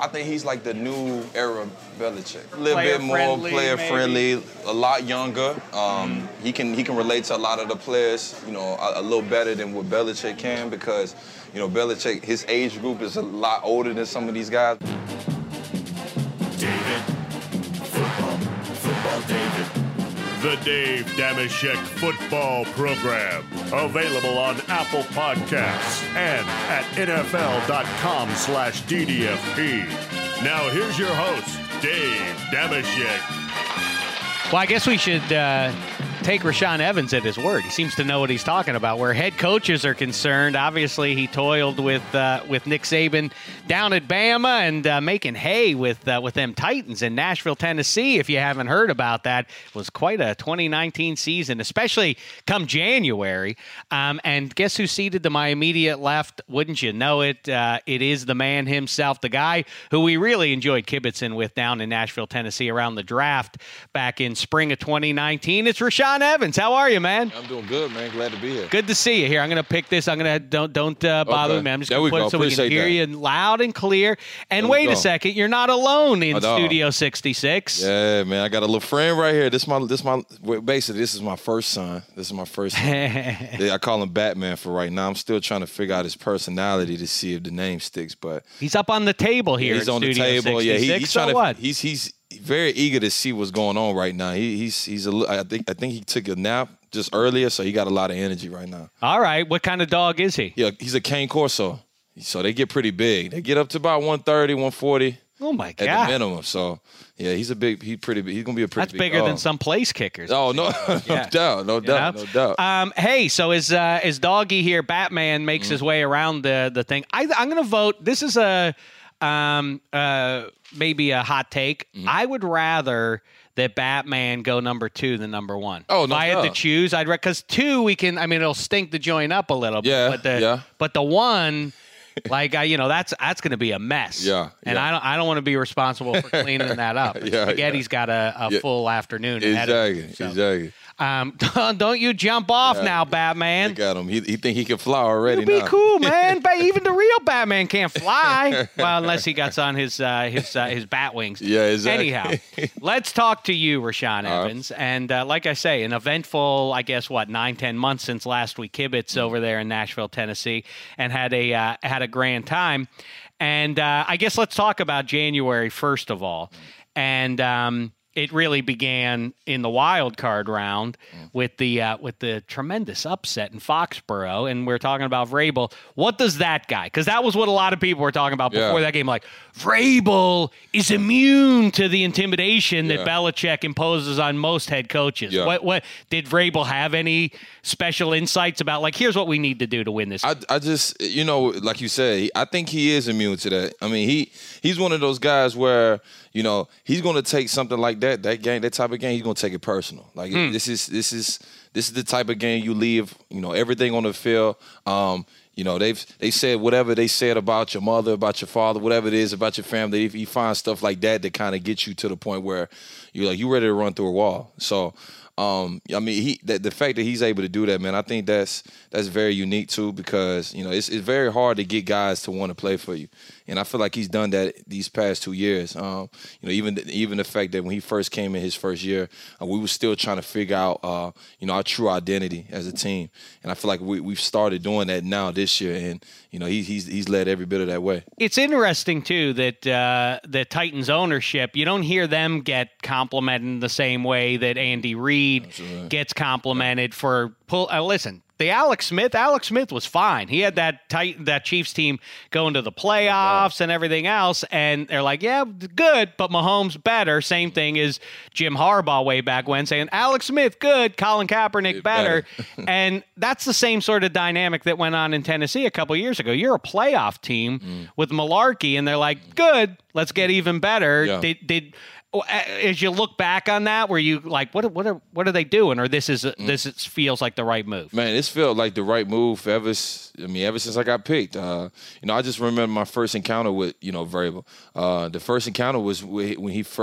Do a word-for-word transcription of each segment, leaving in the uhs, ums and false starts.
I think he's like the new era Belichick. A little Player bit more friendly, player maybe. friendly, a lot younger. Um, he can he can relate to a lot of the players, you know, a, a little better than what Belichick can because, you know, Belichick, his age group is a lot older than some of these guys. David. Football. Football David. The Dave Dameshek Football Program. Available on Apple Podcasts and at N F L dot com slash D D F P. Now here's your host, Dave Dameshek. Well, I guess we should uh, take Rashaan Evans at his word. He seems to know what he's talking about. Where head coaches are concerned, obviously he toiled with uh, with Nick Saban down at Bama and uh, making hay with uh, with them Titans in Nashville, Tennessee. If you haven't heard about that, it was quite a twenty nineteen season, especially come January. Um, and guess who seated to my immediate left? Wouldn't you know it? Uh, it is the man himself, the guy who we really enjoyed kibitzing with down in Nashville, Tennessee around the draft back in spring of twenty nineteen. It's Rashaan Evans. How are you, man? I'm doing good, man. Glad to be here. Good to see you here. I'm going to pick this. I'm going to don't don't uh, bother Okay. me, man. I'm just There going to we put go. it so we can Appreciate hear that. you loud and clear. And There we wait a go. second, you're not alone in Oh, no. Studio sixty-six. Yeah, man. I got a little friend right here. This my this my well, basically this is my first son. This is my first son. Yeah, I call him Batman for right now. I'm still trying to figure out his personality to see if the name sticks, but He's up on the table here. he's in on the Studio table. Yeah, he, sixty-six. he's So trying to. what? He's he's very eager to see what's going on right now. He, he's he's a. li- I think I think he took a nap just earlier, so he got a lot of energy right now. All right. What kind of dog is he? Yeah, he's a Cane Corso, so they get pretty big. They get up to about one thirty, one forty Oh, my at God. the minimum. So yeah, he's a big. He's pretty. Big. He's gonna be a pretty. That's big bigger dog. than some place kickers. Oh no, no Yeah. doubt, no You doubt, know? no doubt. Um, hey, so as uh, as Doggy here, Batman makes Mm-hmm. his way around the the thing. I, I'm going to vote. This is a um, uh, maybe a hot take. Mm-hmm. I would rather that Batman go number two than number one. Oh, if no I had to doubt. choose, I'd because two we can. I mean, it'll stink the joint up a little. Yeah, but the, yeah. But the one. Like I, you know, that's that's going to be a mess. Yeah, and yeah. I don't I don't want to be responsible for cleaning that up. Yeah, Spaghetti's got a, a Yeah. full afternoon ahead of Exactly, him, so. exactly. Um, don't, don't you jump off Yeah. now, Batman. Look at him. He, he think he can fly already. You be now. cool, man. But even the real Batman can't fly. Well, unless he gets on his uh, his uh, his bat wings. Yeah, exactly. Anyhow, let's talk to you, Rashaan All right. Evans. And uh, like I say, an eventful, I guess, what nine, ten months since last we kibitz over there in Nashville, Tennessee, and had a uh, had a grand time. And uh, I guess let's talk about January first of all. And um, it really began in the wild card round with the uh, with the tremendous upset in Foxborough, and we're talking about Vrabel. What does that guy? Because that was what a lot of people were talking about before Yeah. that game. Like Vrabel is immune to the intimidation that Yeah. Belichick imposes on most head coaches. Yeah. What what did Vrabel have any special insights about? Like, here's what we need to do to win this. I, I just, you know, like you said, he- I think he is immune to that. I mean, he he's one of those guys where, you know, he's going to take something like that, that game, that type of game, he's going to take it personal. Like this is this is this is the type of game you leave, you know, everything on the field. Um, you know, they've they said whatever they said about your mother, about your father, whatever it is about your family. If you find stuff like that that kind of gets you to the point where you're like you ready to run through a wall. So. Um, I mean, he the, the fact that he's able to do that, man, I think that's that's very unique too, because you know it's it's very hard to get guys to want to play for you, and I feel like he's done that these past two years. Um, you know, even the, even the fact that when he first came in his first year, uh, we were still trying to figure out, uh, you know, our true identity as a team, and I feel like we we've started doing that now this year, and you know, he, he's he's led every bit of that way. It's interesting too that uh, the Titans ownership, you don't hear them get complimented in the same way that Andy Reid gets complimented for pull. Uh, listen, the Alex Smith, Alex Smith was fine. He had that tight, that Chiefs team going to the playoffs and everything else, and they're like, yeah, good, but Mahomes better. Same thing as Jim Harbaugh way back when saying Alex Smith good, Colin Kaepernick better, and that's the same sort of dynamic that went on in Tennessee a couple years ago. You're a playoff team Mm. with malarkey, and they're like, good, let's get even better. Yeah. Did did as you look back on that, were you like, what what are what are they doing, or this is Mm. this is, feels like the right move? Man, this felt like the right move ever. s- I mean, ever since I got picked. Uh, you know, I just remember my first encounter with you know Vrabel. Uh, the first encounter was wh- when he first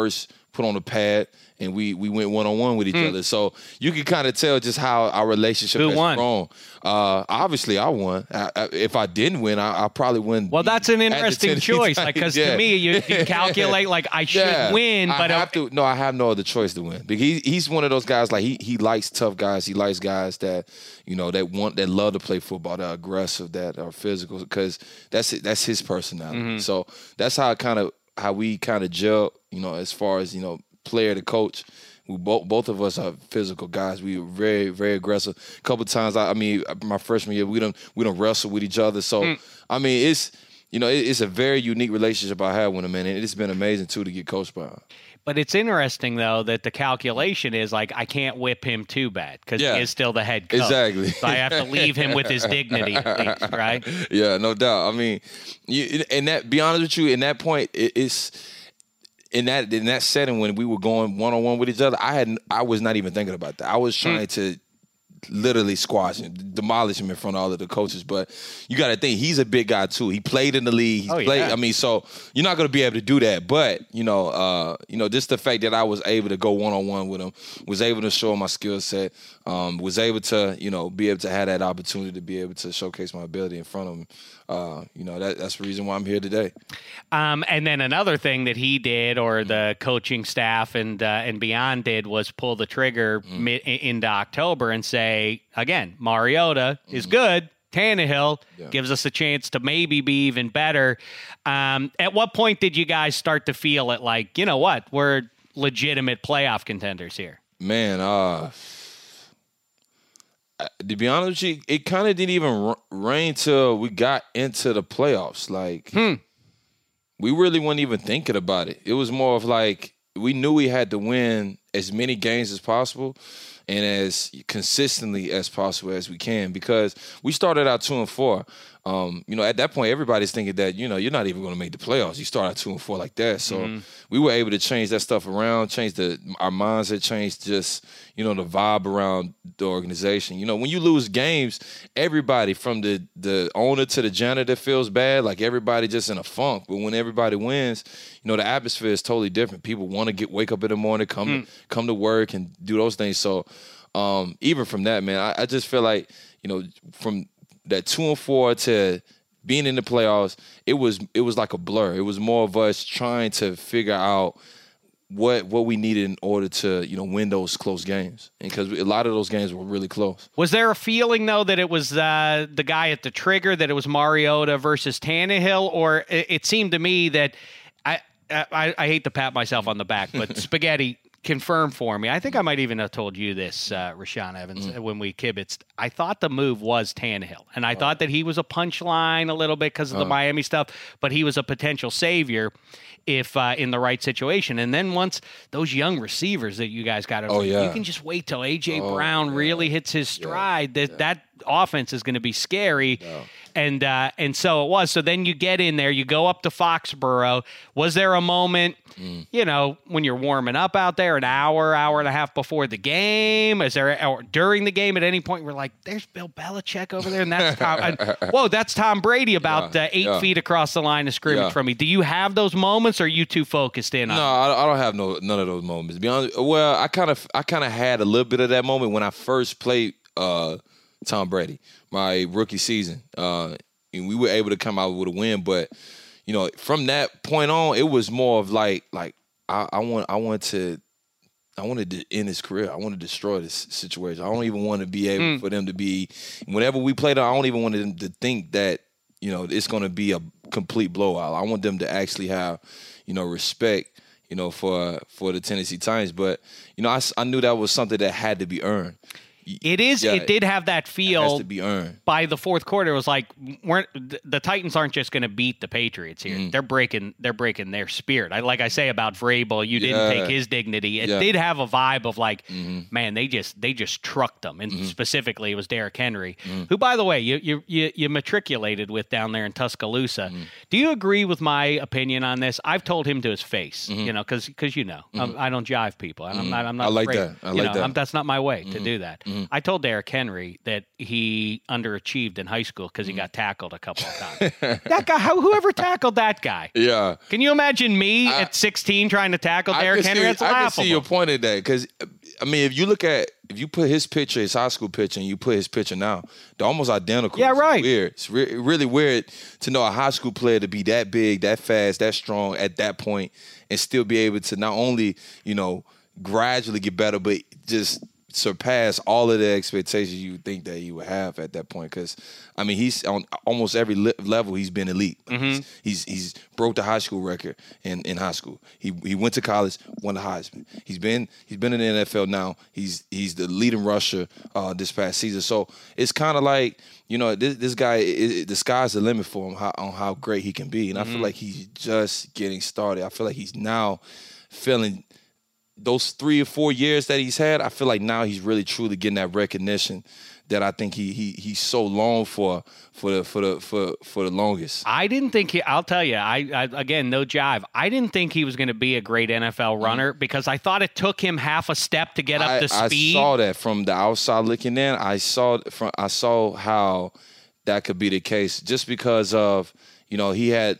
put on a pad, and we we went one on one with each Hmm. other. So you can kind of tell just how our relationship Who has won? grown. Uh, obviously, I won. I, I, if I didn't win, I, I probably wouldn't. Well, be that's an at the interesting Tennessee choice, Titans. like because Yeah. to me, you, you calculate like I should Yeah. win, but I uh, have to. No, I have no other choice to win because he, he's one of those guys. Like he he likes tough guys. He likes guys that you know that want that love to play football, that are aggressive, that are physical. Because that's it, that's his personality. Mm-hmm. So that's how kind of how we kind of gel. You know, as far as you know, player to coach. We both both of us are physical guys. We were very very aggressive. A couple times, I, I mean, my freshman year, we don't we don't wrestle with each other. So Mm. I mean, it's you know, it, it's a very unique relationship I have with him, man. And it's been amazing too to get coached by him. But it's interesting, though, that the calculation is like I can't whip him too bad because Yeah. he is still the head coach. Exactly. So I have to leave him with his dignity, at least, right? Yeah, no doubt. I mean, you, and that, be honest with you, in that point, it, it's in that in that setting when we were going one on one with each other. I had I was not even thinking about that. I was trying to literally squash him, demolish him in front of all of the coaches. But you got to think he's a big guy too. He played in the league. He's Oh, played. yeah. I mean, so you're not going to be able to do that. But you know, uh, you know, just the fact that I was able to go one on one with him, was able to show my skill set, um, was able to you know be able to have that opportunity to be able to showcase my ability in front of him. Uh, you know, that, that's the reason why I'm here today. Um, and then another thing that he did, or the coaching staff and uh, and beyond did, was pull the trigger Mm. mid, into October and say, again, Mariota is good. Tannehill Mm. Yeah. gives us a chance to maybe be even better. Um, at what point did you guys start to feel it like, you know what, we're legitimate playoff contenders here? Man, uh, to be honest with you, it kind of didn't even r- rain till we got into the playoffs. Like, Hmm. we really weren't even thinking about it. It was more of like we knew we had to win as many games as possible and as consistently as possible as we can because we started out two and four. Um, you know, at that point, everybody's thinking that, you know, you're not even going to make the playoffs. You start out two and four like that. So Mm-hmm. we were able to change that stuff around, change the our mindset, change just, you know, the vibe around the organization. You know, when you lose games, everybody from the, the owner to the janitor feels bad, like everybody just in a funk. But when everybody wins, you know, the atmosphere is totally different. People want to get wake up in the morning, come Mm. to, come to work and do those things. So um, even from that, man, I, I just feel like, you know, from that two and four to being in the playoffs, it was it was like a blur. It was more of us trying to figure out what what we needed in order to you know win those close games, and because a lot of those games were really close. Was there a feeling, though, that it was uh, the guy at the trigger, that it was Mariota versus Tannehill? Or it, it seemed to me that I, I I hate to pat myself on the back, but Spaghetti confirmed for me. I think I might even have told you this, uh, Rashaan Evans, Mm. when we kibitzed. I thought the move was Tannehill, and I thought that he was a punchline a little bit because of the Miami stuff, but he was a potential savior if uh, in the right situation. And then once those young receivers that you guys got, Oh, yeah. you can just wait till A J Oh, Brown yeah. really hits his stride. That that offense is going to be scary. And uh, and so it was. So then you get in there, you go up to Foxborough. Was there a moment, Mm. you know, when you're warming up out there, an hour, hour and a half before the game? Is there or during the game at any point we're like, there's Bill Belichick over there, and that's Tom. and, whoa, that's Tom Brady about Yeah, uh, eight yeah. feet across the line of scrimmage Yeah. from me. Do you have those moments, or are you too focused in on? No, it? I, I don't have no none of those moments. To be honest, well, I kind of I kind of had a little bit of that moment when I first played uh, Tom Brady, my rookie season. Uh, and we were able to come out with a win, but you know, from that point on, it was more of like like I, I want I want to I wanted to end his career. I want to destroy this situation. I don't even want to be able Mm. for them to be whenever we played. I don't even want them to think that you know it's going to be a complete blowout. I want them to actually have you know respect you know for for the Tennessee Titans. But you know I, s- I knew that was something that had to be earned. It is. Yeah, it did have that It has feel. to be earned. By the fourth quarter, it was like weren't the Titans aren't just going to beat the Patriots here. Mm. They're breaking. They're breaking their spirit. I like I say about Vrabel. You didn't Yeah. take his dignity. It Yeah. did have a vibe of like, Mhm. man, they just they just trucked them. And Mhm. specifically, it was Derrick Henry, Mm. who, by the way, you you you, you matriculated with down there in Tuscaloosa. Mm. Do you agree with my opinion on this? I've told him to his face. Mhm. You know, because because you know I'm, I don't jive people. And I'm Mhm. not. I'm not. I like afraid. that. I You like know, that. I'm- that's not my way to Mhm. do that. Mm-hmm. I told Derrick Henry that he underachieved in high school because he Mm-hmm. got tackled a couple of times. That guy, how, whoever tackled that guy? Yeah. Can you imagine me I, at sixteen trying to tackle I Derrick can Henry? see, That's I laughable. can see your point in that because, I mean, if you look at, if you put his picture, his high school picture, and you put his picture now, they're almost identical. Yeah, It's right. weird. It's re- really weird to know a high school player to be that big, that fast, that strong at that point, and still be able to not only, you know, gradually get better, but just surpass all of the expectations you think that he would have at that point. Because I mean, he's on almost every li- level. He's been elite. Mm-hmm. He's, he's he's broke the high school record in, in high school. He he went to college, won the Heisman. He's been he's been in the N F L now. He's he's the leading rusher uh, this past season. So it's kind of like, you know, this, this guy, it, it, the sky's the limit for him how, on how great he can be. And mm-hmm. I feel like he's just getting started. I feel like he's now feeling. Those three or four years that he's had, I feel like now he's really truly getting that recognition that I think he he he's so long for for the for the for for the longest. I didn't think he. I'll tell you. I, I again, no jive. I didn't think he was going to be a great N F L runner because I thought it took him half a step to get up I, to speed. I saw that from the outside looking in. I saw from I saw how that could be the case just because of, you know, he had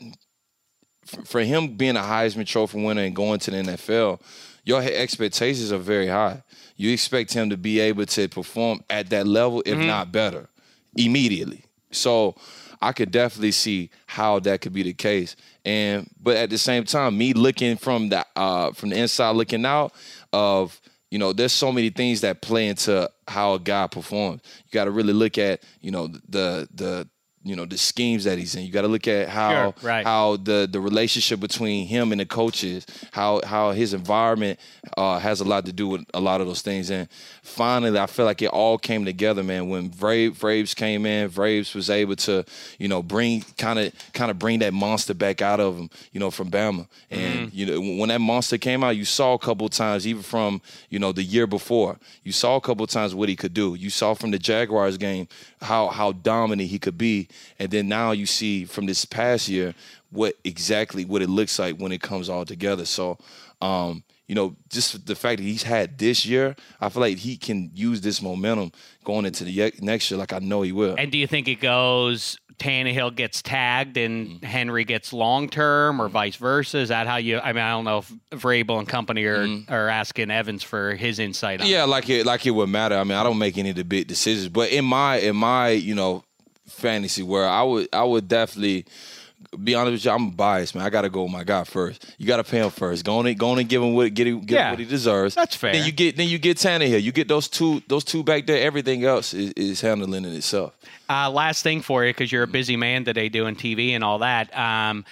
for him being a Heisman Trophy winner and going to the N F L. Your expectations are very high. You expect him to be able to perform at that level, if mm-hmm. not better, immediately. So I could definitely see how that could be the case. And but at the same time, me looking from the uh, from the inside looking out of, you know, there's so many things that play into how a guy performs. You got to really look at, you know, the the you know, the schemes that he's in. You got to look at how sure, right. how the, the relationship between him and the coaches, how how his environment uh, has a lot to do with a lot of those things. And finally, I feel like it all came together, man. When Vrabes, Vrabes came in, Vrabes was able to, you know, bring kind of kind of bring that monster back out of him, you know, from Bama. And mm-hmm. you know, when that monster came out, you saw a couple of times, even from, you know, the year before, you saw a couple of times what he could do. You saw from the Jaguars game how how dominant he could be. And then now you see from this past year what exactly what it looks like when it comes all together. So, um, you know, just the fact that he's had this year, I feel like he can use this momentum going into the next year like I know he will. And do you think it goes Tannehill gets tagged and mm-hmm. Henry gets long-term or vice versa? Is that how you – I mean, I don't know if Vrabel and company are, mm-hmm. are asking Evans for his insight on Yeah, it. like it, like it would matter. I mean, I don't make any of the big decisions. But in my, in my you know, fantasy world, I would, I would definitely – be honest with you, I'm biased, man. I got to go with my guy first. You got to pay him first. Go on and, go on and give him what, get him, give yeah, him what he deserves. That's fair. Then you get then you get Tannehill. You get those two those two back there. Everything else is, is handling it itself. Uh, last thing for you, because you're a busy man today doing T V and all that, um,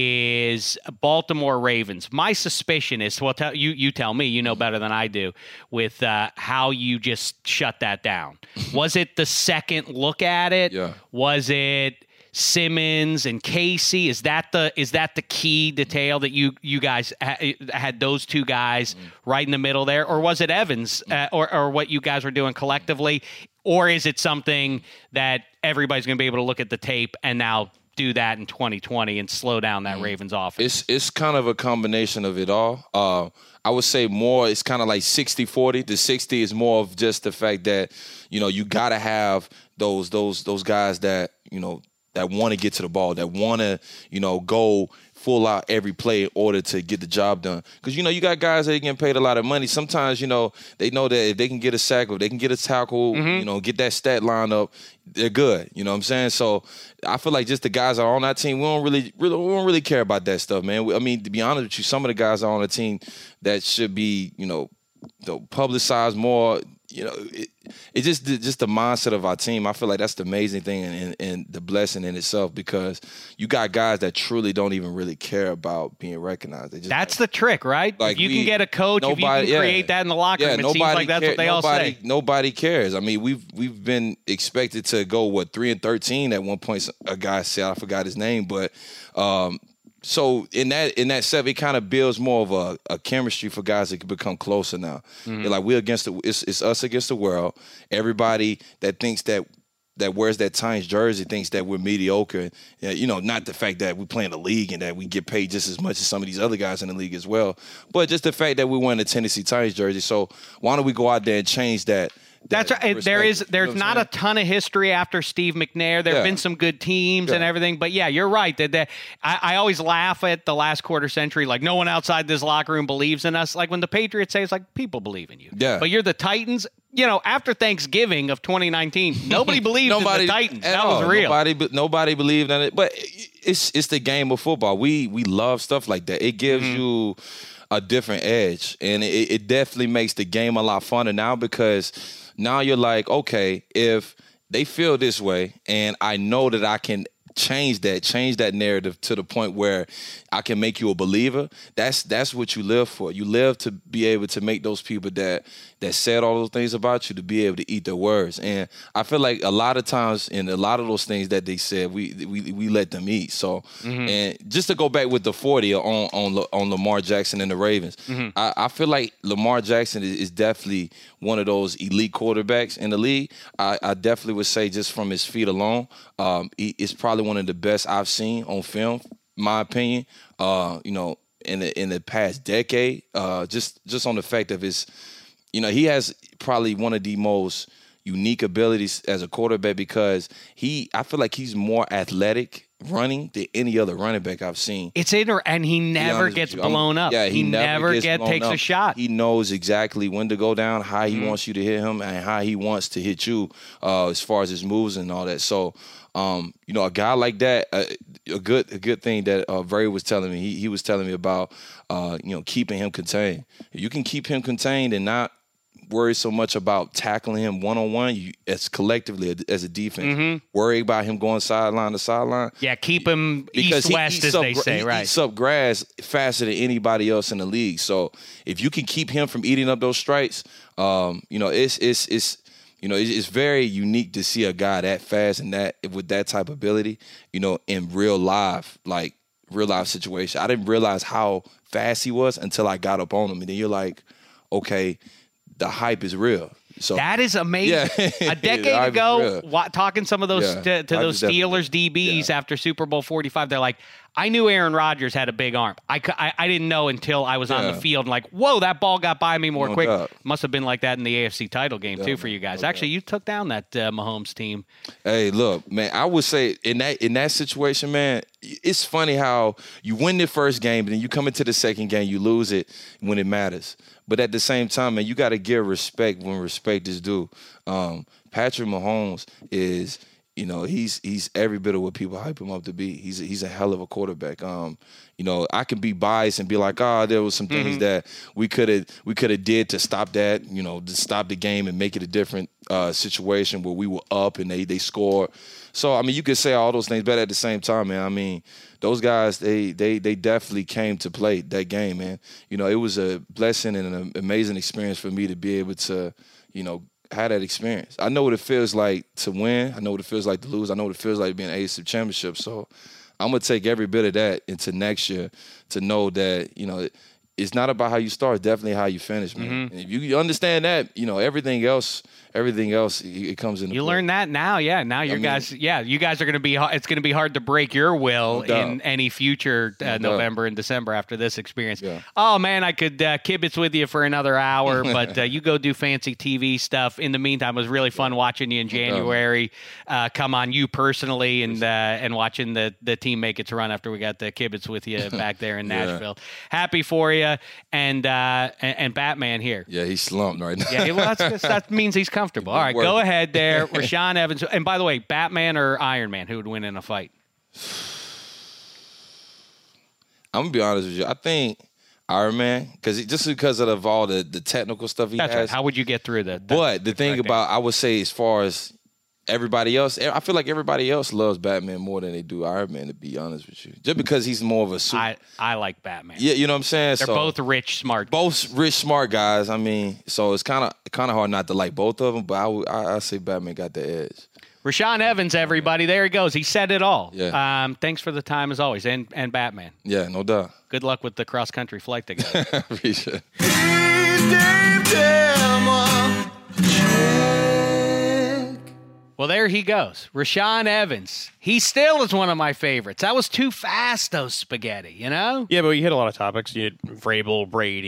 is Baltimore Ravens. My suspicion is, well, tell, you you tell me, you know better than I do, with uh, how you just shut that down. Was it the second look at it? Yeah. Was it Simmons and Casey? Is that the is that the key detail that you you guys ha- had those two guys mm-hmm. right in the middle there, or was it Evans uh, or or what you guys were doing collectively, or is it something that everybody's going to be able to look at the tape and now do that in twenty twenty and slow down that mm-hmm. Ravens offense? It's it's kind of a combination of it all. Uh, I would say more. It's kind of like sixty forty. The sixty is more of just the fact that, you know, you got to have those those those guys that, you know, that want to get to the ball, that want to, you know, go full out every play in order to get the job done. Because, you know, you got guys that are getting paid a lot of money. Sometimes, you know, they know that if they can get a sack or if they can get a tackle, mm-hmm. you know, get that stat line up, they're good. You know what I'm saying? So I feel like just the guys that are on that team, we don't really, really, we don't really care about that stuff, man. I mean, to be honest with you, some of the guys are on the team that should be, you know, publicized more. You know, it, it's just just the mindset of our team. I feel like that's the amazing thing and, and, and the blessing in itself, because you got guys that truly don't even really care about being recognized. They just that's like, the trick, right? Like if you we, can get a coach, nobody, if you can yeah, create that in the locker yeah, room, it seems like that's care, what they nobody, all say. Nobody cares. I mean, we've we've been expected to go, what, three and thirteen at one point. A guy said, I forgot his name, but um, so in that in that set, it kind of builds more of a, a chemistry for guys that can become closer now. Mm-hmm. They're like, we're against the it's, it's us against the world. Everybody that thinks that that wears that Titans jersey thinks that we're mediocre. You know, not the fact that we play in the league and that we get paid just as much as some of these other guys in the league as well, but just the fact that we wear the Tennessee Titans jersey. So why don't we go out there and change that That's right. respect There is it. You there's know what not I'm a ton of history after Steve McNair. There have Yeah. been some good teams Yeah. and everything, but yeah, you're right. That that- I, I always laugh at the last quarter century, like no one outside this locker room believes in us. Like when the Patriots say, it's like people believe in you. Yeah. But you're the Titans. You know, after Thanksgiving of twenty nineteen, nobody believed nobody in the Titans. at That all. was real. Nobody, be- nobody believed in it. But it's it's the game of football. We we love stuff like that. It gives Mm-hmm. you a different edge, and it, it definitely makes the game a lot funner now because now you're like, okay, if they feel this way, and I know that I can change that, change that narrative to the point where I can make you a believer. That's that's what you live for. You live to be able to make those people that that said all those things about you to be able to eat their words. And I feel like a lot of times in a lot of those things that they said, we we we let them eat. So Mm-hmm. and just to go back with the forty on on on Lamar Jackson and the Ravens, Mm-hmm. I, I feel like Lamar Jackson is, is definitely one of those elite quarterbacks in the league. I, I definitely would say just from his feet alone, um, he is probably one of the best I've seen on film, my opinion. Uh, you know, in the in the past decade, uh, just just on the fact of his, you know, he has probably one of the most unique abilities as a quarterback because he, I feel like he's more athletic running than any other running back I've seen. It's inter, and he To be never honest gets with you. I'm- blown up. Yeah, he, never, gets get blown takes up. a shot. He knows exactly when to go down, how he Mhm. wants you to hit him, and how he wants to hit you uh, as far as his moves and all that. So, um, you know, a guy like that, uh, a good a good thing that uh, Very was telling me, he, he was telling me about, uh, you know, keeping him contained. If you can keep him contained and not worry so much about tackling him one-on-one, you, as collectively as a defense, Mhm. worry about him going sideline to sideline. Yeah, keep him Because he east-west, eats as up they gra- say, he right? eats up grass faster than anybody else in the league. So if you can keep him from eating up those strikes, um, you know, it's it's it's you know, it's, it's very unique to see a guy that fast and that with that type of ability, you know, in real life, like real life situation. I didn't realize how fast he was until I got up on him, and then you're like, okay, the hype is real. So That is amazing. Yeah. A decade The hype is ago, real. wa- talking some of those Yeah. to, to Hype those is definitely- Steelers D Bs yeah. after Super Bowl forty-five, they're like, I knew Aaron Rodgers had a big arm. I, cou- I, I didn't know until I was on Yeah. the field and like, whoa, that ball got by me more No quick. doubt. Must have been like that in the A F C title game too Yeah, for you guys. no Actually, you took down that uh, Mahomes team. Hey, look, man, I would say in that in that situation, man, it's funny how you win the first game, and then you come into the second game, you lose it when it matters. But at the same time, man, you got to give respect when respect is due. Um, Patrick Mahomes is, you know, he's he's every bit of what people hype him up to be. He's a, he's a hell of a quarterback. Um, you know, I can be biased and be like, oh, there was some things Mhm. that we could have we could have did to stop that. You know, to stop the game and make it a different uh, situation where we were up and they they scored. So I mean, you could say all those things, but at the same time, man, I mean, those guys they they they definitely came to play that game, man. You know, it was a blessing and an amazing experience for me to be able to, you know, have that experience. I know what it feels like to win. I know what it feels like to lose. I know what it feels like being A F C championship. So I'm gonna take every bit of that into next year to know that, you know, it's not about how you start, it's definitely how you finish, man. Mhm. And if you understand that, you know, everything else, everything else, it it comes into You play. learn that now, yeah. Now your mean- guys, yeah, you guys are going to be. It's going to be hard to break your will No doubt. in any future uh, No doubt. November and December after this experience. Yeah. Oh man, I could uh, kibitz with you for another hour, but uh, you go do fancy T V stuff. In the meantime, it was really fun watching you in January. Uh, come on, you personally, and uh, and watching the the team make its run after we got the kibitz with you back there in Yeah. Nashville. Happy for you, and uh, and, and Batman here. Yeah, he's slumped right now. Yeah, well, that's, that means he's comfortable. All right, Working. go ahead there, Rashaan Evans. And by the way, Batman or Iron Man, who would win in a fight? I'm gonna be honest with you. I think Iron Man, because just because of all the, the technical stuff he That's has. right. How would you get through that? but the thing correct about, I would say, as far as everybody else, I feel like everybody else loves Batman more than they do Iron Man, to be honest with you. Just because he's more of a super. I, I like Batman. yeah, you know what I'm saying? They're So, both rich, smart. both rich, smart guys. I mean, so it's kind of kind of hard not to like both of them. But I would, I, I say Batman got the edge. Rashaan Evans, everybody. There he goes. He said it all. Yeah. Um, thanks for the time, as always. And, and Batman. Yeah, no doubt. Good luck with the cross-country flight together. Appreciate it. Well, there he goes. Rashaan Evans. He still is one of my favorites. That was too fast, those spaghetti, you know? Yeah, but you hit a lot of topics. You had Vrabel, Brady,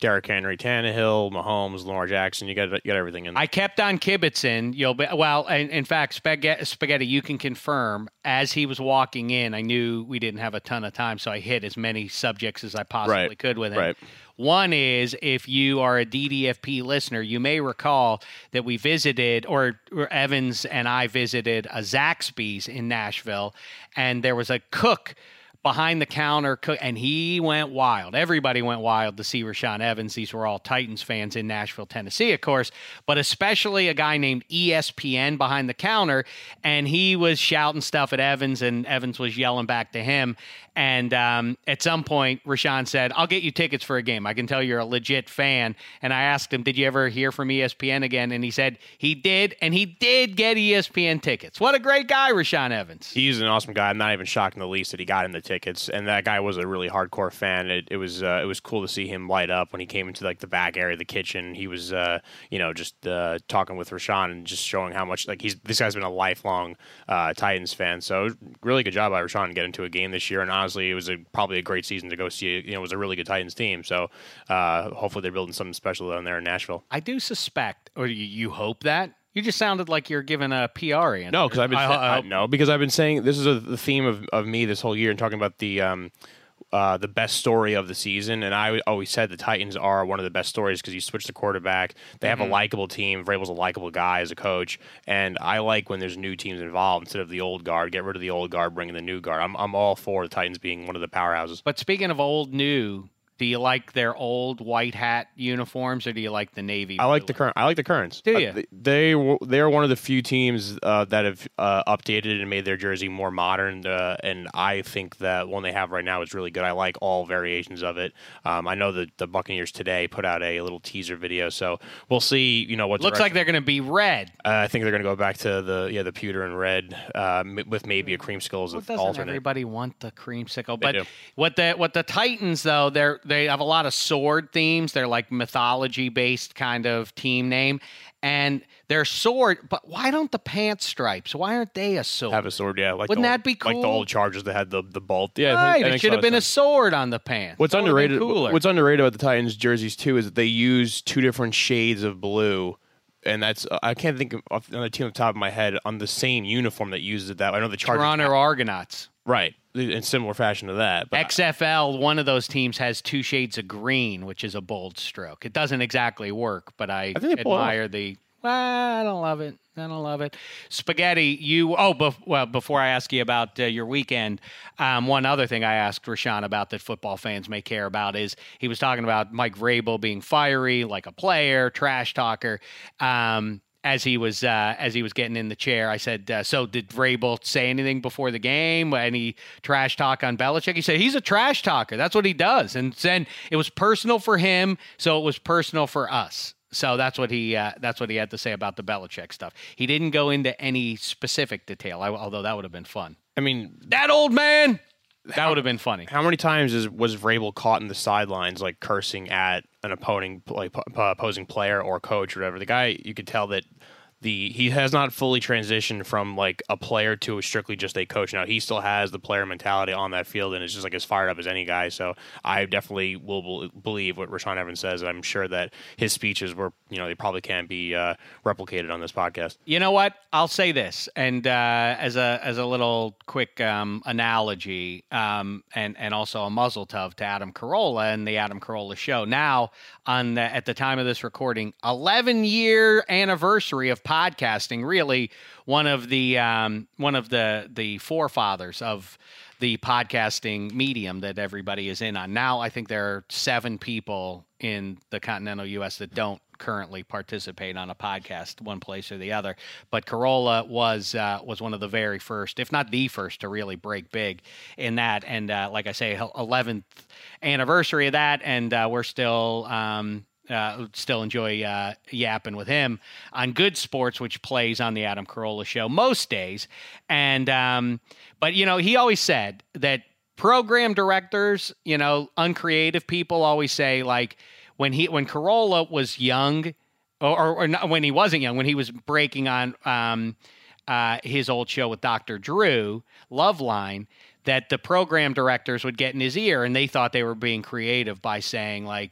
Derrick Henry, Tannehill, Mahomes, Lamar Jackson. You got you got everything in there. I kept on kibitzing. You'll be, well, in, in fact, Spaghetti, Spaghetti, you can confirm. As he was walking in, I knew we didn't have a ton of time, so I hit as many subjects as I possibly Right. could with him. Right. One is, if you are a D D F P listener, you may recall that we visited, or, or Evans and I visited a Zaxby's in Nashville, and there was a cook behind the counter, cook, and he went wild. Everybody went wild to see Rashaan Evans. These were all Titans fans in Nashville, Tennessee, of course, but especially a guy named E S P N behind the counter, and he was shouting stuff at Evans, and Evans was yelling back to him. And um, at some point, Rashaan said, I'll get you tickets for a game. I can tell you're a legit fan. And I asked him, did you ever hear from E S P N again? And he said he did, and he did get E S P N tickets. What a great guy, Rashaan Evans. He's an awesome guy. I'm not even shocked in the least that he got him the tickets. And that guy was a really hardcore fan. It, it was uh, it was cool to see him light up when he came into like the back area of the kitchen. He was uh, you know just uh, talking with Rashaan and just showing how much like he's this guy's been a lifelong uh, Titans fan. So really good job by Rashaan to get into a game this year. And honestly, it was a, probably a great season to go see. You know, it was a really good Titans team. So uh, hopefully they're building something special down there in Nashville. I do suspect, or you, you hope that. You just sounded like you're giving a P R answer. No, because I've been I, I, I, no because I've been saying this is a, the theme of, of me this whole year and talking about the um, uh, the best story of the season. And I always said the Titans are one of the best stories because you switch the quarterback. They have mm-hmm. a likable team. Vrabel's a likable guy as a coach, and I like when there's new teams involved instead of the old guard. Get rid of the old guard, bring in the new guard. I'm I'm all for the Titans being one of the powerhouses. But speaking of old new. Do you like their old white hat uniforms, or do you like the navy? I like the current. I like the Currents. Do you? Uh, they they are one of the few teams uh, that have uh, updated and made their jersey more modern, uh, and I think that one they have right now is really good. I like all variations of it. Um, I know that the Buccaneers today put out a little teaser video, so we'll see. You know what looks like they're going to be red. Uh, I think they're going to go back to the yeah the pewter and red uh, with maybe a creamsicle as well, an doesn't alternate. Everybody want the creamsicle, They but do. what the what the Titans though they're they have a lot of sword themes. They're like mythology based kind of team name, and their sword. But why don't the pants stripes? Why aren't they a sword? Have a sword, yeah. Like Wouldn't the that old, be cool? Like the old Chargers that had the the bolt. Yeah, Right, that it makes should a have lot of been a sense. sword on the pants. What's That would've been underrated? cooler. What's underrated about the Titans jerseys too is that they use two different shades of blue, and that's uh, I can't think of of another team on the top of my head on the same uniform that uses it. That I know the Chargers, Toronto Argonauts. right, in similar fashion to that. But X F L, one of those teams has two shades of green, which is a bold stroke. It doesn't exactly work, but I, I think they pull it admire the. Well, I don't love it. I don't love it. Spaghetti, you. Oh, bef- well, before I ask you about uh, your weekend, um, one other thing I asked Rashaan about that football fans may care about is he was talking about Mike Vrabel being fiery, like a player, trash talker. Um, As he was uh, as he was getting in the chair, I said, uh, "So did Vrabel say anything before the game? Any trash talk on Belichick?" He said, "He's a trash talker. That's what he does." And then it was personal for him, so it was personal for us. So that's what he uh, that's what he had to say about the Belichick stuff. He didn't go into any specific detail, I, although that would have been fun. I mean, That old man, that would have been funny. how many times is was Vrabel caught in the sidelines like cursing at an opposing like p- opposing player or coach or whatever? The guy, you could tell that. The, he has not fully transitioned from like a player to strictly just a coach. Now he still has the player mentality on that field, and it's just like as fired up as any guy. So I definitely will be- believe what Rashaan Evans says. I'm sure that his speeches were, you know, they probably can't be uh, replicated on this podcast. You know what? I'll say this, and uh, as a as a little quick um, analogy, um, and and also a muzzle tov to Adam Carolla and the Adam Carolla Show. Now, on the, at the time of this recording, eleven year anniversary of podcasting. Really, one of the um, one of the the forefathers of the podcasting medium that everybody is in on. Now, I think there are seven people in the continental U S that don't currently participate on a podcast, one place or the other. But Carolla was uh, was one of the very first, if not the first, to really break big in that. And uh, like I say, eleventh anniversary of that, and uh, we're still. Um, Uh, still enjoy uh, yapping with him on Good Sports, which plays on the Adam Carolla Show most days. And um, but you know, he always said that program directors, you know, uncreative people always say like when he when Carolla was young, or, or, or not, when he wasn't young, when he was breaking on um, uh, his old show with Doctor Drew, Loveline, that the program directors would get in his ear and they thought they were being creative by saying like,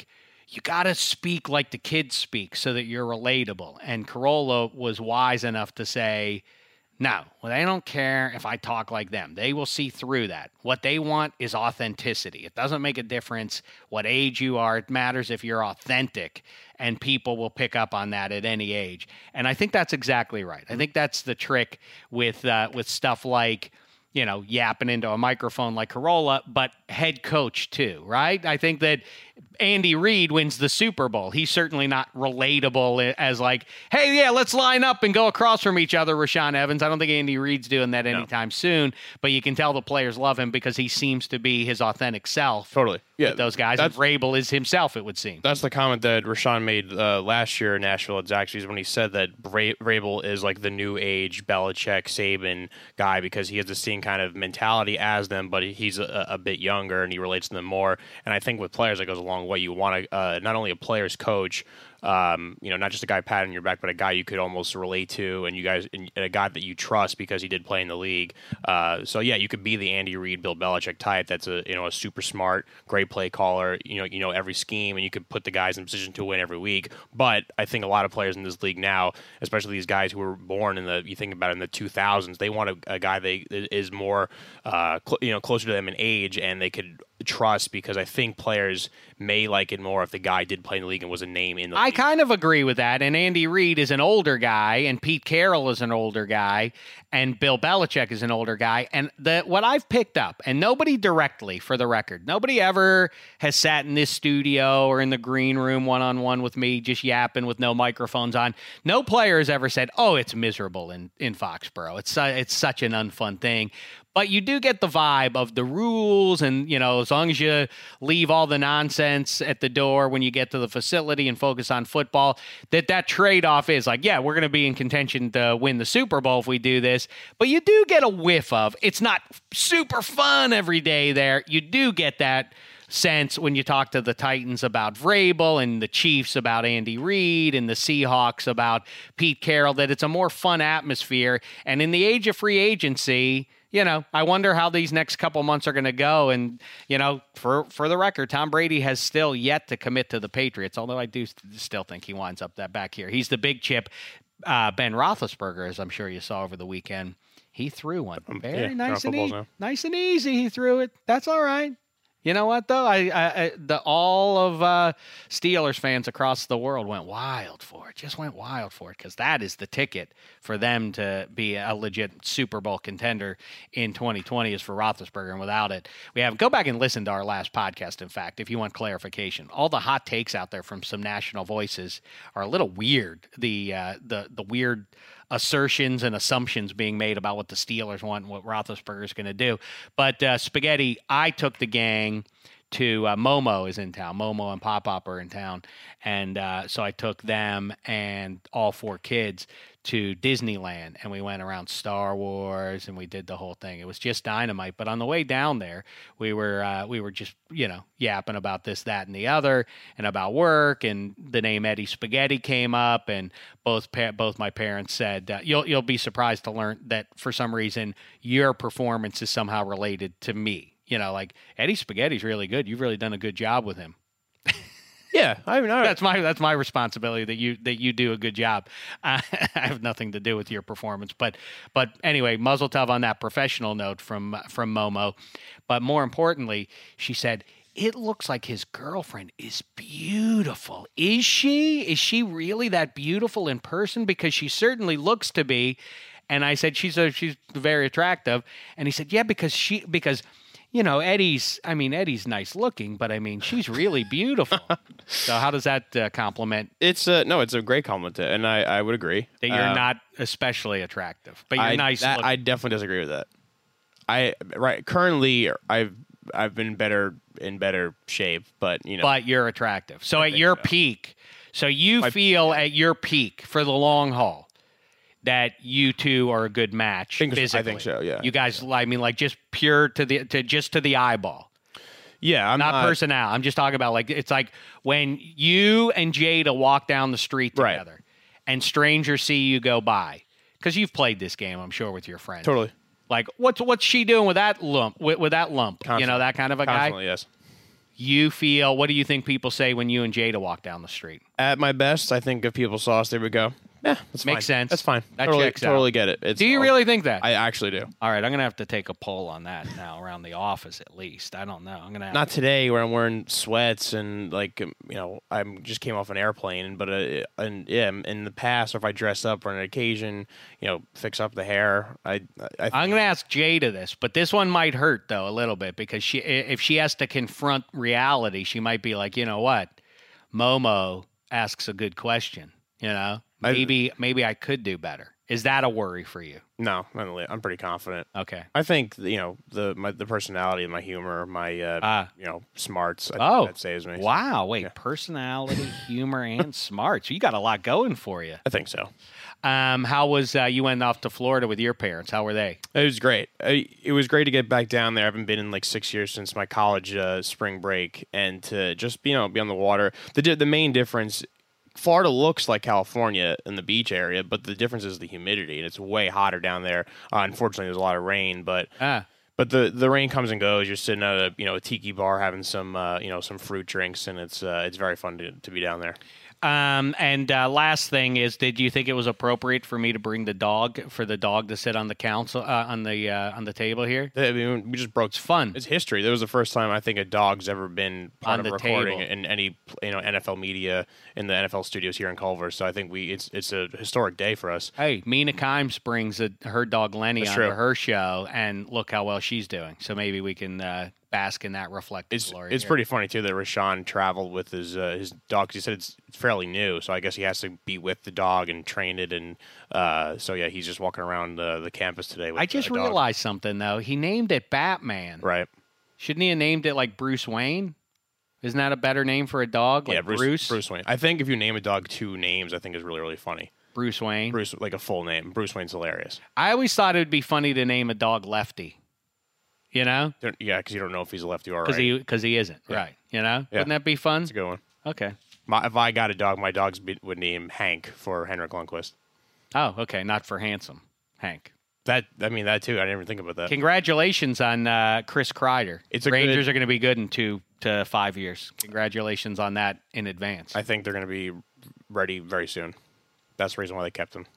you got to speak like the kids speak so that you're relatable. And Carolla was wise enough to say, no, well, they don't care if I talk like them. They will see through that. What they want is authenticity. It doesn't make a difference what age you are. It matters if you're authentic, and people will pick up on that at any age. And I think that's exactly right. I think that's the trick with uh, with stuff like, you know, yapping into a microphone like Carolla, but head coach too, right? I think that Andy Reid wins the Super Bowl. He's certainly not relatable as like, hey, yeah, let's line up and go across from each other, Rashaan Evans. I don't think Andy Reid's doing that anytime no. soon, but you can tell the players love him because he seems to be his authentic self. Totally. Yeah. Those guys. And Vrabel is himself, it would seem. That's the comment that Rashaan made uh, last year in Nashville. It's actually when he said that Vra- Vrabel is like the new age Belichick, Saban guy because he has the same kind of mentality as them, but he's a, a bit younger and he relates to them more. And I think with players, that goes a long way. You want to, uh, not only a player's coach, um, you know, not just a guy patting your back, but a guy you could almost relate to, and you guys, and a guy that you trust because he did play in the league. Uh, so yeah, you could be the Andy Reid, Bill Belichick type. That's a you know a super smart, great play caller. You know, you know every scheme, and you could put the guys in position to win every week. But I think a lot of players in this league now, especially these guys who were born in the, you think about it, in the two thousands, they want a, a guy that is more, uh, cl- you know, closer to them in age, and they could trust because I think players may like it more if the guy did play in the league and was a name in the league. I kind of agree with that. And Andy Reid is an older guy, and Pete Carroll is an older guy, and Bill Belichick is an older guy. And the what I've picked up, and nobody directly, for the record, nobody ever has sat in this studio or in the green room one-on-one with me just yapping with no microphones on. No player has ever said, oh, it's miserable in, in Foxborough. It's, uh, it's such an unfun thing. But you do get the vibe of the rules and, you know, as long as you leave all the nonsense at the door when you get to the facility and focus on football, that that trade-off is like, yeah, we're going to be in contention to win the Super Bowl if we do this. But you do get a whiff of, it's not super fun every day there. You do get that sense when you talk to the Titans about Vrabel and the Chiefs about Andy Reid and the Seahawks about Pete Carroll, that it's a more fun atmosphere. And in the age of free agency, you know, I wonder how these next couple months are going to go. And, you know, for for the record, Tom Brady has still yet to commit to the Patriots, although I do st- still think he winds up that back here. He's the big chip. Uh, Ben Roethlisberger, as I'm sure you saw over the weekend, he threw one. Very yeah, nice and easy. now. Nice and easy, he threw it. That's all right. You know what, though? I, I, I the all of uh, Steelers fans across the world went wild for it. Just went wild for it because that is the ticket for them to be a legit Super Bowl contender in twenty twenty is for Roethlisberger, and without it, we have. Go back and listen to our last podcast, in fact, if you want clarification. All the hot takes out there from some national voices are a little weird. The uh, the the weird assertions and assumptions being made about what the Steelers want and what Roethlisberger is going to do. But uh, Spaghetti, I took the gang to uh, Momo is in town. Momo and Pop Pop are in town. And uh, so I took them and all four kids to Disneyland, and we went around Star Wars, and we did the whole thing. It was just dynamite. But on the way down there, we were uh, we were just, you know, yapping about this, that, and the other, and about work, and the name Eddie Spaghetti came up, and both pa- both my parents said, uh, you'll you'll be surprised to learn that for some reason your performance is somehow related to me. You know, like, Eddie Spaghetti's really good. You've really done a good job with him. Yeah, I mean, I, that's my that's my responsibility that you that you do a good job. Uh, I have nothing to do with your performance, but but anyway, muzzle tov on that professional note from from Momo. But more importantly, she said, it looks like his girlfriend is beautiful. Is she? Is she really that beautiful in person? Because she certainly looks to be. And I said, she's a, she's very attractive. And he said, yeah, because she because. You know, Eddie's, I mean, Eddie's nice looking, but I mean, she's really beautiful. So how does that uh, compliment? It's uh, no, it's a great compliment, and I, I would agree. That you're uh, not especially attractive, but you're I, nice that, looking. I definitely disagree with that. I, right, currently, I've, I've been better, in better shape, but, you know. But you're attractive. So at your so. peak, so you My, feel yeah. at your peak for the long haul, that you two are a good match think physically. I think so, yeah. You guys, yeah. I mean, like just pure to the to just to the eyeball. Yeah, I'm not, not personnel. I'm just talking about like it's like when you and Jada walk down the street together, right. and strangers see you go by because you've played this game, I'm sure, with your friends. Totally. Like what's what's she doing with that lump? With, with that lump, Constantly. You know, that kind of a Constantly, guy. Yes. you feel, what do you think people say when you and Jada walk down the street? At my best, I think if people saw us, they would go, yeah, that's Makes fine. sense. That's fine. That totally, checks out. totally get it. It's Do you all- really think that? I actually do. All right, I'm going to have to take a poll on that now around the office at least. I don't know. I'm going to Not today, where I'm wearing sweats and like um, you know, I just came off an airplane. But uh, and yeah, in the past, or if I dress up for an occasion, you know, fix up the hair. I, I, I I'm going to ask Jada this, but this one might hurt though a little bit because she, if she has to confront reality, she might be like, you know what, Momo asks a good question. You know, I- maybe maybe I could do better. Is that a worry for you? no, I'm really- I'm pretty confident. Okay. I think you know the my the personality, my humor, my uh, Ah. you know smarts. I Oh, think that saves me. wow! Wait, Yeah. personality, humor, and smarts. You got a lot going for you. I think so. Um, how was uh, you went off to Florida with your parents? How were they? It was great. I, it was great to get back down there. I haven't been in like six years since my college uh, spring break, and to just you know be on the water. The di- the main difference. Florida looks like California in the beach area, but the difference is the humidity, and it's way hotter down there. Uh, unfortunately, there's a lot of rain, but Ah, but the, the rain comes and goes. You're sitting at a you know a tiki bar having some uh, you know some fruit drinks, and it's uh, it's very fun to, to be down there. Um, and uh, last thing is, did you think it was appropriate for me to bring the dog for the dog to sit on the council uh, on the uh, on the table here? I mean, we just broke. It's fun. It's history. That was the first time I think a dog's ever been part On of a the recording table. in any you know N F L media in the N F L studios here in Culver. So I think we it's it's a historic day for us. Hey, Mina Kimes brings a, her dog Lenny That's onto true. her show, and look how well she's doing. So maybe we can uh, bask in that reflective It's glory. it's here. pretty funny too that Rashawn traveled with his uh, his dog. 'Cause he said it's fairly new, so I guess he has to be with the dog and train it. And uh, so yeah, he's just walking around uh, the campus today. With I just a dog. realized something though. He named it Batman. Right? Shouldn't he have named it like Bruce Wayne? Isn't that a better name for a dog? Like yeah, Bruce, Bruce. Bruce Wayne. I think if you name a dog two names, I think is really really funny. Bruce Wayne. Bruce like a full name. Bruce Wayne's hilarious. I always thought it would be funny to name a dog Lefty. You know, Don't- Yeah, because you don't know if he's a lefty or a because righty. he because he isn't Yeah. right. You know, Yeah. wouldn't that be fun? That's a good one. Okay. My, if I got a dog, my dogs be, would name Hank for Henrik Lundqvist. Oh, okay. Not for handsome, Hank. That I mean that too. I didn't even think about that. Congratulations on uh, Chris Kreider. It's a Rangers good- are going to be good in two to five years. Congratulations on that in advance. I think they're going to be ready very soon. That's the reason why they kept him.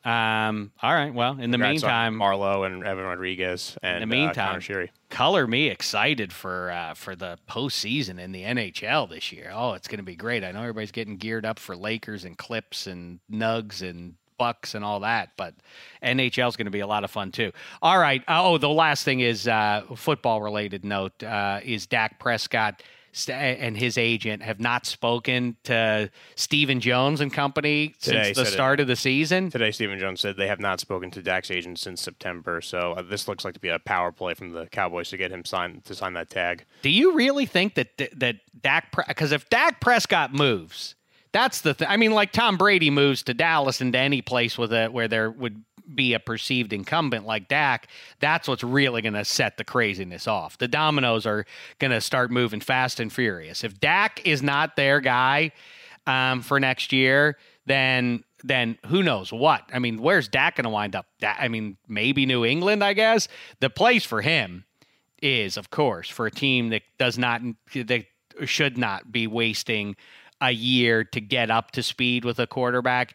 Um. All right. Well, in the Congrats on meantime, Marlowe and Evan Rodriguez and in the meantime, uh, Connor Sheary. color me excited for uh, for the postseason in the N H L this year. Oh, it's going to be great. I know everybody's getting geared up for Lakers and Clips and Nugs and Bucks and all that, but N H L is going to be a lot of fun too. All right. Oh, the last thing is uh, football related note uh, is Dak Prescott st- and his agent have not spoken to Stephen Jones and company Today since the said it. start of the season. Today, Stephen Jones said they have not spoken to Dak's agent since September. So uh, this looks like to be a power play from the Cowboys to get him signed to sign that tag. Do you really think that that Dak because if Dak Prescott moves, that's the thing. I mean, like Tom Brady moves to Dallas and to any place with a where there would be a perceived incumbent like Dak, that's what's really going to set the craziness off. The dominoes are going to start moving fast and furious. If Dak is not their guy um, for next year, then then who knows what? I mean, where's Dak going to wind up? Da- I mean, maybe New England, I guess. The place for him is, of course, for a team that does not that should not be wasting a year to get up to speed with a quarterback,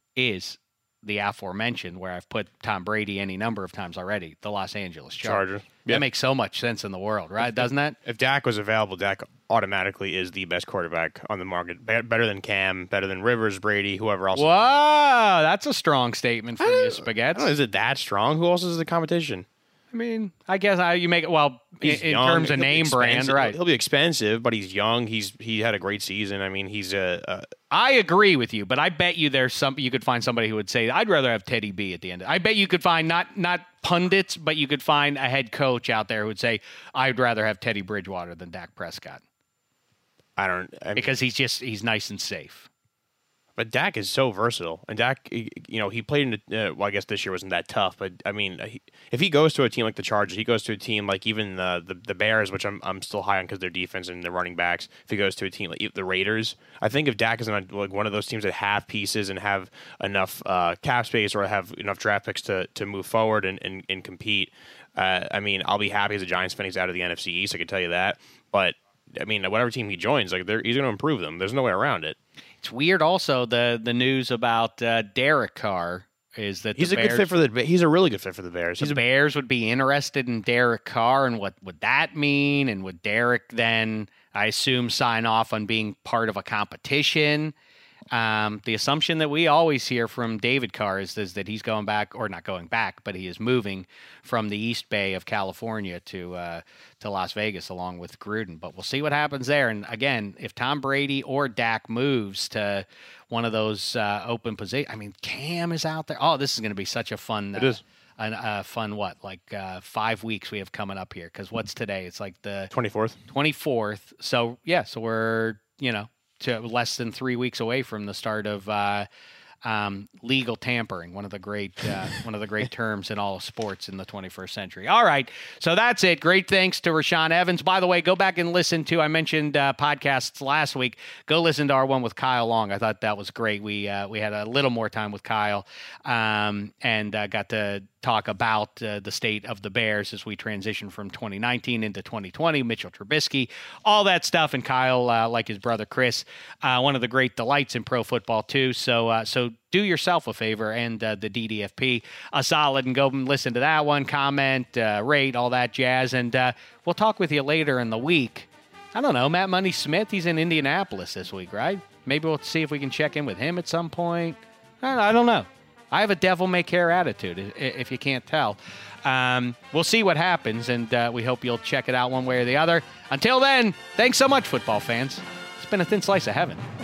is the aforementioned, where I've put Tom Brady any number of times already, the Los Angeles Chargers. Chargers. Yeah. That makes so much sense in the world, right? Doesn't that? If Dak was available, Dak automatically is the best quarterback on the market. Be- better than Cam, better than Rivers, Brady, whoever else. Wow, that's a strong statement from you, I don't Spaghetti. know, is it that strong? Who else is the competition? I mean, I guess I, you make it, well, in, He's in young. terms of He'll be name brand, expensive. right. He'll be expensive, but he's young. He's he had a great season. I mean, he's a. a I agree with you, but I bet you there's some you could find somebody who would say I'd rather have Teddy B at the end. I bet you could find not not pundits, but you could find a head coach out there who would say I'd rather have Teddy Bridgewater than Dak Prescott I don't. I mean, because he's just he's nice and safe. But Dak is so versatile, and Dak, you know, he played in. Uh, well, I guess this year wasn't that tough, but I mean, he, if he goes to a team like the Chargers, he goes to a team like even the the, the Bears, which I'm I'm still high on because their defense and their running backs. If he goes to a team like the Raiders, I think if Dak is on like one of those teams that have pieces and have enough uh, cap space or have enough draft picks to to move forward and and, and compete, uh, I mean, I'll be happy as a Giants fan. He's out of the N F C East. I can tell you that, but. I mean, whatever team he joins, like they're, he's going to improve them. There's no way around it. It's weird. Also, the the news about uh, Derek Carr is that He's the a Bears, good fit for the. He's a really good fit for the Bears. He's the a, Bears would be interested in Derek Carr, and what would that mean? And would Derek then, I assume, sign off on being part of a competition? Um, the assumption that we always hear from David Carr is, is that he's going back, or not going back, but he is moving from the East Bay of California to uh, to Las Vegas along with Gruden. But we'll see what happens there. And again, if Tom Brady or Dak moves to one of those uh, open positions, I mean, Cam is out there. Oh, this is going to be such a fun. It is. Uh, a uh, fun what like uh, five weeks we have coming up here, because what's today? It's like the twenty-fourth. twenty-fourth. So yeah, so we're you know. to less than three weeks away from the start of uh, um, legal tampering, one of the great uh, one of the great terms in all of sports in the twenty-first century. All right, so that's it. Great thanks to Rashaan Evans. By the way, go back and listen to, I mentioned uh, podcasts last week. Go listen to our one with Kyle Long. I thought that was great. We uh, we had a little more time with Kyle um, and uh, got to talk about uh, the state of the Bears as we transition from twenty nineteen into twenty twenty, Mitchell Trubisky, all that stuff. And Kyle, uh, like his brother Chris, uh, one of the great delights in pro football too. So, uh, so do yourself a favor and uh, the D D F P a solid and go and listen to that one, comment, uh, rate, all that jazz. And uh, we'll talk with you later in the week. I don't know, Matt Money Smith, he's in Indianapolis this week, right? Maybe we'll see if we can check in with him at some point. I don't know. I have a devil-may-care attitude, if you can't tell. Um, we'll see what happens, and uh, we hope you'll check it out one way or the other. Until then, thanks so much, football fans. It's been a thin slice of heaven.